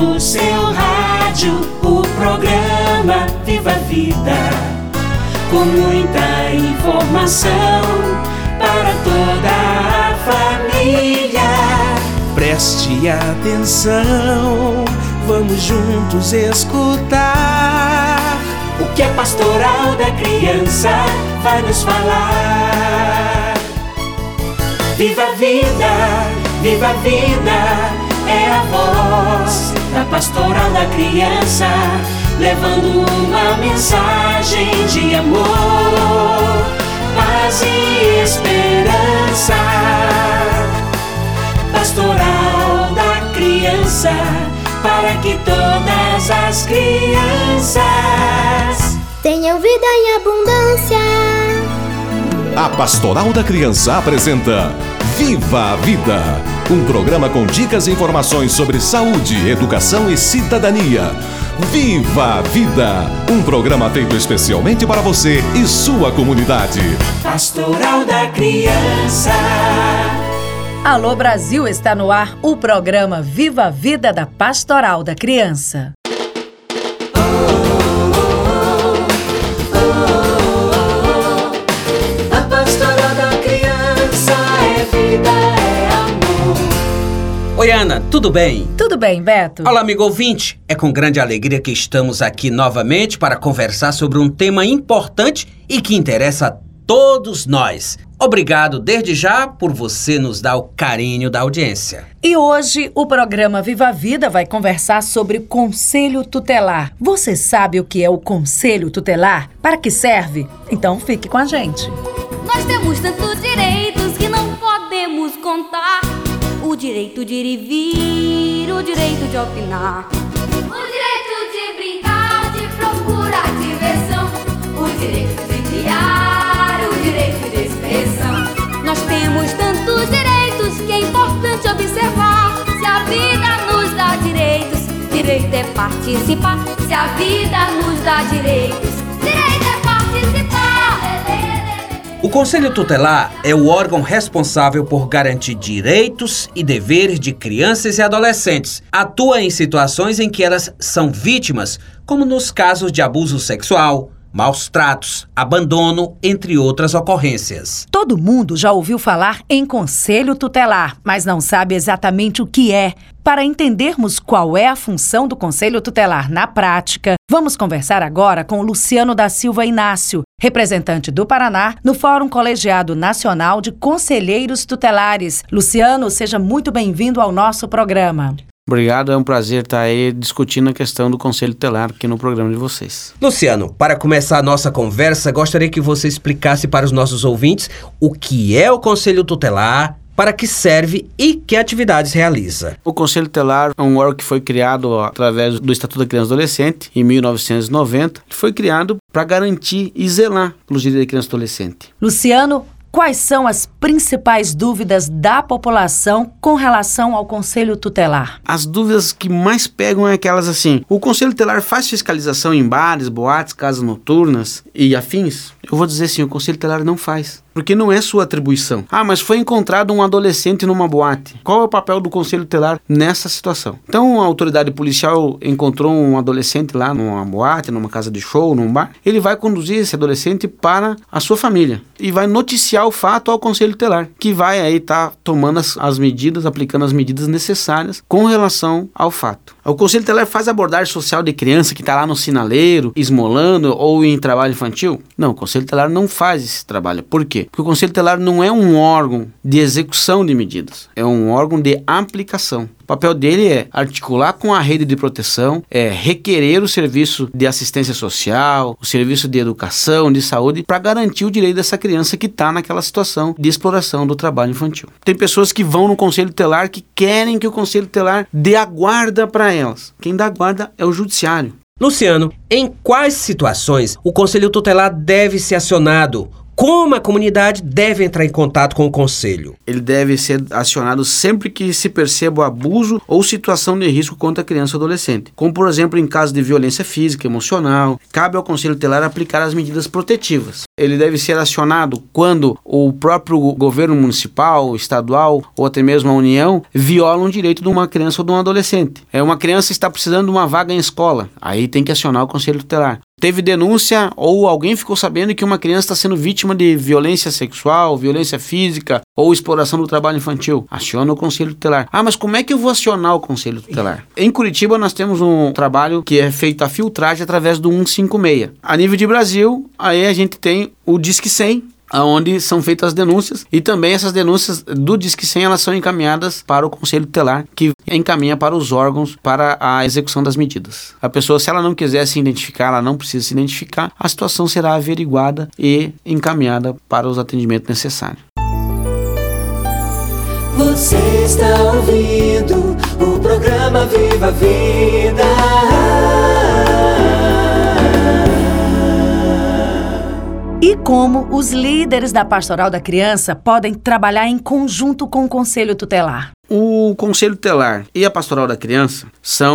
no seu rádio o programa Viva a Vida, com muita informação para toda a família. Preste atenção, vamos juntos escutar o que a Pastoral da Criança vai nos falar. Viva a vida, viva a vida, é a voz da Pastoral da Criança, levando uma mensagem de amor, paz e esperança. Pastoral da Criança, para que todas as crianças tenham vida em abundância. A Pastoral da Criança apresenta Viva a Vida, um programa com dicas e informações sobre saúde, educação e cidadania. Viva a Vida, um programa feito especialmente para você e sua comunidade. Pastoral da Criança. Alô Brasil, está no ar o programa Viva a Vida da Pastoral da Criança. A Pastoral da Criança é vida, é amor. Oi Ana, tudo bem? Tudo bem, Beto? Olá amigo ouvinte, é com grande alegria que estamos aqui novamente para conversar sobre um tema importante e que interessa a todos nós. Obrigado desde já por você nos dar o carinho da audiência. E hoje o programa Viva a Vida vai conversar sobre o Conselho Tutelar. Você sabe o que é o Conselho Tutelar? Para que serve? Então fique com a gente. Nós temos tantos direitos que não podemos contar. O direito de ir e vir, o direito de opinar, o direito de brincar, de procurar diversão, o direito de criar, o direito de expressão. Nós temos tantos direitos que é importante observar. Se a vida nos dá direitos, direito é participar. Se a vida nos dá direitos, direito é participar. O Conselho Tutelar é o órgão responsável por garantir direitos e deveres de crianças e adolescentes. Atua em situações em que elas são vítimas, como nos casos de abuso sexual, maus tratos, abandono, entre outras ocorrências. Todo mundo já ouviu falar em Conselho Tutelar, mas não sabe exatamente o que é. Para entendermos qual é a função do Conselho Tutelar na prática, vamos conversar agora com Luciano da Silva Inácio, representante do Paraná no Fórum Colegiado Nacional de Conselheiros Tutelares. Luciano, seja muito bem-vindo ao nosso programa. Obrigado, é um prazer estar aí discutindo a questão do Conselho Tutelar aqui no programa de vocês. Luciano, para começar a nossa conversa, gostaria que você explicasse para os nossos ouvintes o que é o Conselho Tutelar, para que serve e que atividades realiza. O Conselho Tutelar é um órgão que foi criado através do Estatuto da Criança e Adolescente, em 1990. Foi criado para garantir e zelar pelos direitos da criança e adolescente. Luciano, quais são as principais dúvidas da população com relação ao Conselho Tutelar? As dúvidas que mais pegam é aquelas assim: o Conselho Tutelar faz fiscalização em bares, boates, casas noturnas e afins? Eu vou dizer sim, o Conselho Tutelar não faz, porque não é sua atribuição. Ah, mas foi encontrado um adolescente numa boate. Qual é o papel do Conselho Tutelar nessa situação? Então, a autoridade policial encontrou um adolescente lá numa boate, numa casa de show, num bar. Ele vai conduzir esse adolescente para a sua família e vai noticiar o fato ao Conselho Tutelar, que vai aí estar tomando as medidas, aplicando as medidas necessárias com relação ao fato. O Conselho Tutelar faz abordagem social de criança que está lá no sinaleiro, esmolando ou em trabalho infantil? Não, o Conselho Tutelar não faz esse trabalho. Por quê? Porque o Conselho Tutelar não é um órgão de execução de medidas, é um órgão de aplicação. O papel dele é articular com a rede de proteção, requerer o serviço de assistência social, o serviço de educação, de saúde, para garantir o direito dessa criança que está naquela situação de exploração do trabalho infantil. Tem pessoas que vão no Conselho Tutelar que querem que o Conselho Tutelar dê a guarda para elas. Quem dá a guarda é o Judiciário. Luciano, em quais situações o Conselho Tutelar deve ser acionado? como a comunidade deve entrar em contato com o conselho? Ele deve ser acionado sempre que se perceba o abuso ou situação de risco contra a criança ou adolescente, como por exemplo em caso de violência física, emocional. Cabe ao Conselho Tutelar aplicar as medidas protetivas. Ele deve ser acionado quando o próprio governo municipal, estadual ou até mesmo a União violam o direito de uma criança ou de um adolescente. Uma criança está precisando de uma vaga em escola, aí tem que acionar o Conselho Tutelar. Teve denúncia ou alguém ficou sabendo que uma criança está sendo vítima de violência sexual, violência física ou exploração do trabalho infantil. Aciona o Conselho Tutelar. Mas como é que eu vou acionar o Conselho Tutelar? Em Curitiba nós temos um trabalho que é feito a filtragem através do 156. A nível de Brasil, aí a gente tem o Disque 100, onde são feitas as denúncias, e também essas denúncias do Disque 100 elas são encaminhadas para o Conselho Tutelar, que encaminha para os órgãos para a execução das medidas. A pessoa, se ela não quiser se identificar, ela não precisa se identificar, a situação será averiguada e encaminhada para os atendimentos necessários. Você está ouvindo o programa Viva a Vida. E como os líderes da Pastoral da Criança podem trabalhar em conjunto com o Conselho Tutelar? O Conselho Tutelar e a Pastoral da Criança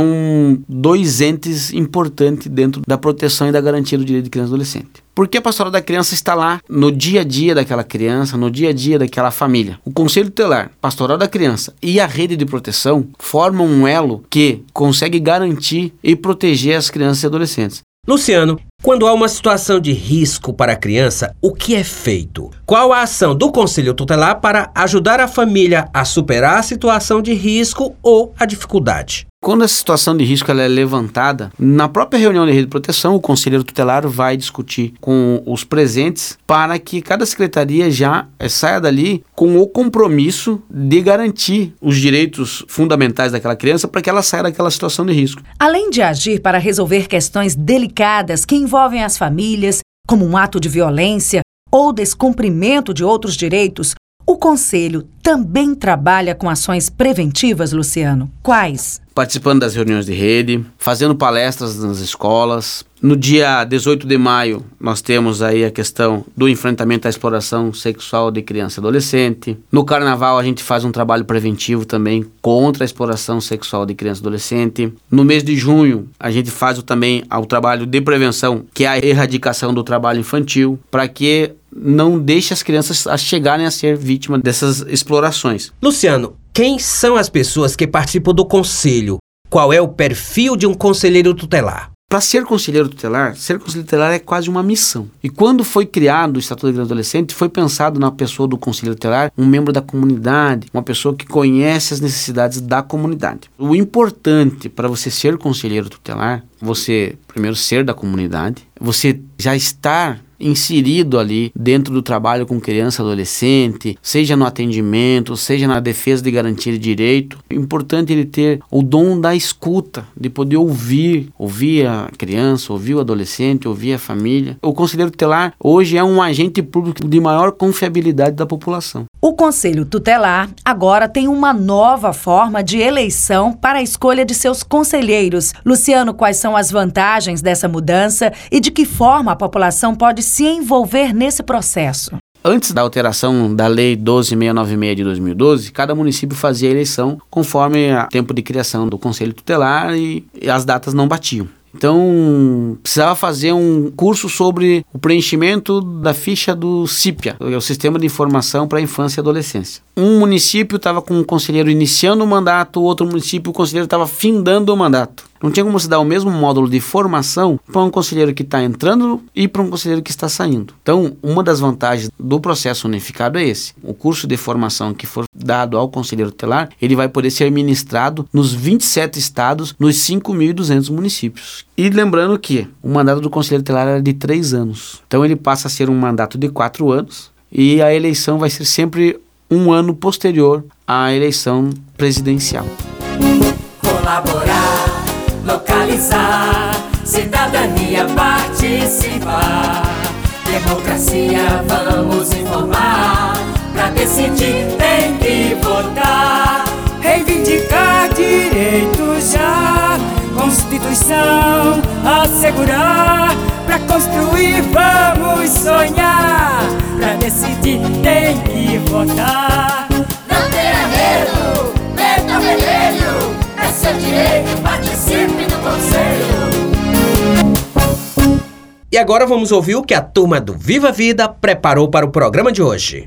são dois entes importantes dentro da proteção e da garantia do direito de criança e adolescente. Porque a Pastoral da Criança está lá no dia a dia daquela criança, no dia a dia daquela família. O Conselho Tutelar, Pastoral da Criança e a rede de proteção formam um elo que consegue garantir e proteger as crianças e adolescentes. Luciano, quando há uma situação de risco para a criança, o que é feito? Qual a ação do Conselho Tutelar para ajudar a família a superar a situação de risco ou a dificuldade? Quando essa situação de risco ela é levantada, na própria reunião de rede de proteção, o conselheiro tutelar vai discutir com os presentes para que cada secretaria já saia dali com o compromisso de garantir os direitos fundamentais daquela criança para que ela saia daquela situação de risco. Além de agir para resolver questões delicadas que envolvem as famílias, como um ato de violência ou descumprimento de outros direitos, o Conselho também trabalha com ações preventivas, Luciano. Quais? Participando das reuniões de rede, fazendo palestras nas escolas. No dia 18 de maio, nós temos aí a questão do enfrentamento à exploração sexual de criança e adolescente. No Carnaval, a gente faz um trabalho preventivo também contra a exploração sexual de criança e adolescente. No mês de junho, a gente faz também o trabalho de prevenção, que é a erradicação do trabalho infantil, para que não deixe as crianças chegarem a ser vítimas dessas explorações. Luciano, quem são as pessoas que participam do conselho? Qual é o perfil de um conselheiro tutelar? Para ser conselheiro tutelar é quase uma missão. E quando foi criado o Estatuto da Criança e Adolescente, foi pensado na pessoa do conselheiro tutelar, um membro da comunidade, uma pessoa que conhece as necessidades da comunidade. O importante para você ser conselheiro tutelar, você primeiro ser da comunidade, você já estar inserido ali dentro do trabalho com criança e adolescente, seja no atendimento, seja na defesa de garantia de direito. É importante ele ter o dom da escuta, de poder ouvir a criança, ouvir o adolescente, ouvir a família. O conselheiro tutelar hoje é um agente público de maior confiabilidade da população. O Conselho Tutelar agora tem uma nova forma de eleição para a escolha de seus conselheiros. Luciano, quais são as vantagens dessa mudança e de que forma a população pode se envolver nesse processo? Antes da alteração da Lei 12.696 de 2012, cada município fazia a eleição conforme o tempo de criação do Conselho Tutelar e as datas não batiam. Então, precisava fazer um curso sobre o preenchimento da ficha do CIPIA, o Sistema de Informação para a Infância e Adolescência. Um município estava com um conselheiro iniciando o mandato, o outro município o conselheiro estava findando o mandato. Não tinha como se dar o mesmo módulo de formação para um conselheiro que está entrando e para um conselheiro que está saindo. Então, uma das vantagens do processo unificado é esse. O curso de formação que for dado ao conselheiro tutelar, ele vai poder ser ministrado nos 27 estados, nos 5.200 municípios. E lembrando que o mandato do conselheiro tutelar era de 3 anos. Então, ele passa a ser um mandato de 4 anos e a eleição vai ser sempre um ano posterior à eleição presidencial. Colaborar, localizar, cidadania participar. Democracia, vamos informar. Pra decidir tem que votar. Reivindicar direitos já. Constituição assegurar. Pra Pra construir vamos sonhar, pra decidir tem que votar. Não tenha medo, meta vermelho, é seu direito, participe do conselho. E agora vamos ouvir o que a turma do Viva Vida preparou para o programa de hoje.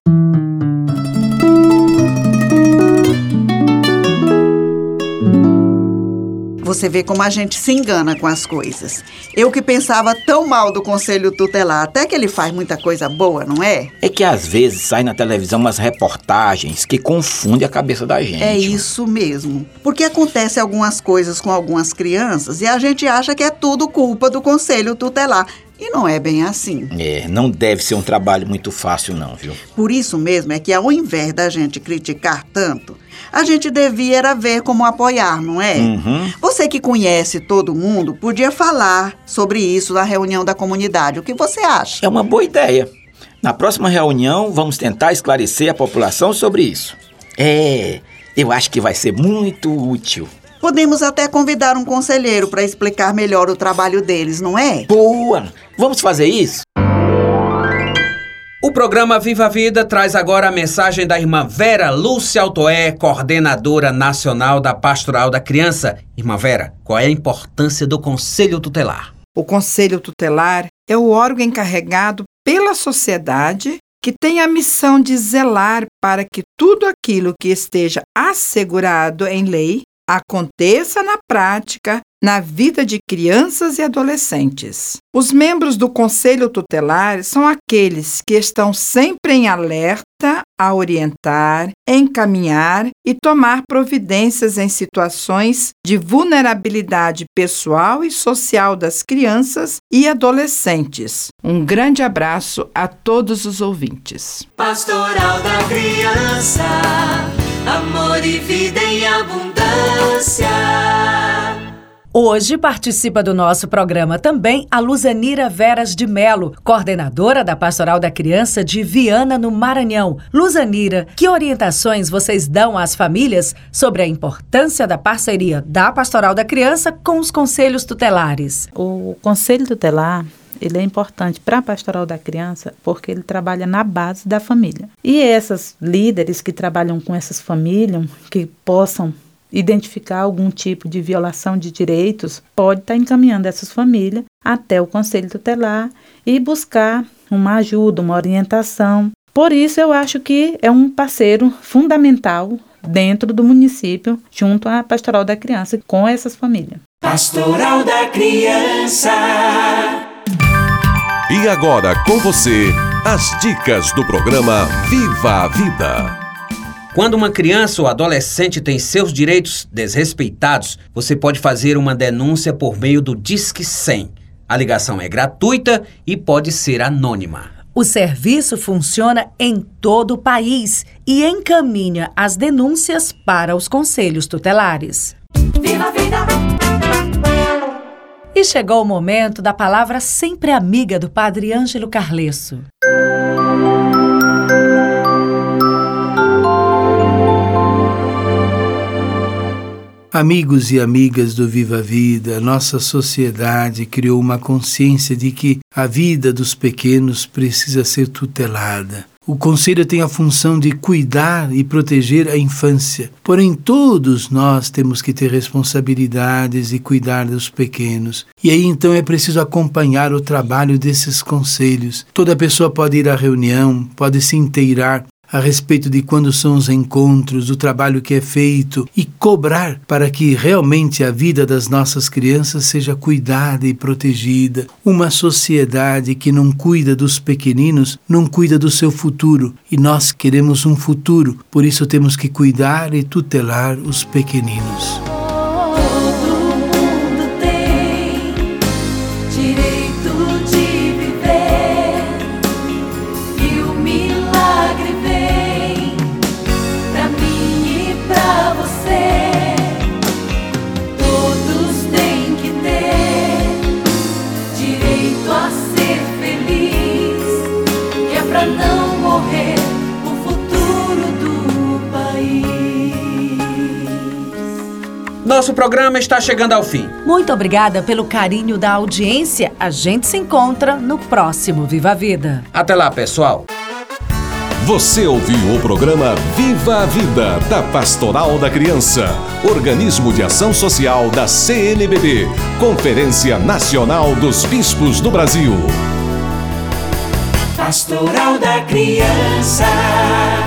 Você vê como a gente se engana com as coisas. Eu que pensava tão mal do Conselho Tutelar, até que ele faz muita coisa boa, não é? É que às vezes sai na televisão umas reportagens que confundem a cabeça da gente. É isso mesmo. Porque acontece algumas coisas com algumas crianças e a gente acha que é tudo culpa do Conselho Tutelar. E não é bem assim. Não deve ser um trabalho muito fácil não, viu? Por isso mesmo é que ao invés da gente criticar tanto, a gente devia era ver como apoiar, não é? Uhum. Você que conhece todo mundo, podia falar sobre isso na reunião da comunidade. O que você acha? É uma boa ideia. Na próxima reunião, vamos tentar esclarecer a população sobre isso. Eu acho que vai ser muito útil. Podemos até convidar um conselheiro para explicar melhor o trabalho deles, não é? Boa! Vamos fazer isso? O programa Viva a Vida traz agora a mensagem da irmã Vera Lúcia Altoé, coordenadora nacional da Pastoral da Criança. Irmã Vera, qual é a importância do Conselho Tutelar? O Conselho Tutelar é o órgão encarregado pela sociedade que tem a missão de zelar para que tudo aquilo que esteja assegurado em lei aconteça na prática, na vida de crianças e adolescentes. Os membros do Conselho Tutelar são aqueles que estão sempre em alerta a orientar, encaminhar e tomar providências em situações de vulnerabilidade pessoal e social das crianças e adolescentes. Um grande abraço a todos os ouvintes. Pastoral da Criança, amor e vida em abundância. Hoje participa do nosso programa também a Luzanira Veras de Melo, coordenadora da Pastoral da Criança de Viana, no Maranhão. Luzanira, que orientações vocês dão às famílias sobre a importância da parceria da Pastoral da Criança com os conselhos tutelares? O Conselho Tutelar, ele é importante para a Pastoral da Criança porque ele trabalha na base da família. E essas líderes que trabalham com essas famílias, que possam identificar algum tipo de violação de direitos, pode estar encaminhando essas famílias até o Conselho Tutelar e buscar uma ajuda, uma orientação. Por isso, eu acho que é um parceiro fundamental dentro do município, junto à Pastoral da Criança, com essas famílias. Pastoral da Criança. E agora, com você, as dicas do programa Viva a Vida. Quando uma criança ou adolescente tem seus direitos desrespeitados, você pode fazer uma denúncia por meio do Disque 100. A ligação é gratuita e pode ser anônima. O serviço funciona em todo o país e encaminha as denúncias para os conselhos tutelares. Viva a Vida! E chegou o momento da palavra sempre amiga do Padre Ângelo Carlesso. Amigos e amigas do Viva a Vida, nossa sociedade criou uma consciência de que a vida dos pequenos precisa ser tutelada. O Conselho tem a função de cuidar e proteger a infância. Porém, todos nós temos que ter responsabilidades e cuidar dos pequenos. E aí, então, é preciso acompanhar o trabalho desses conselhos. Toda pessoa pode ir à reunião, pode se inteirar a respeito de quando são os encontros, do trabalho que é feito e cobrar para que realmente a vida das nossas crianças seja cuidada e protegida. Uma sociedade que não cuida dos pequeninos não cuida do seu futuro e nós queremos um futuro, por isso temos que cuidar e tutelar os pequeninos. Nosso programa está chegando ao fim. Muito obrigada pelo carinho da audiência. A gente se encontra no próximo Viva a Vida. Até lá, pessoal. Você ouviu o programa Viva a Vida, da Pastoral da Criança, organismo de ação social da CNBB, Conferência Nacional dos Bispos do Brasil. Pastoral da Criança.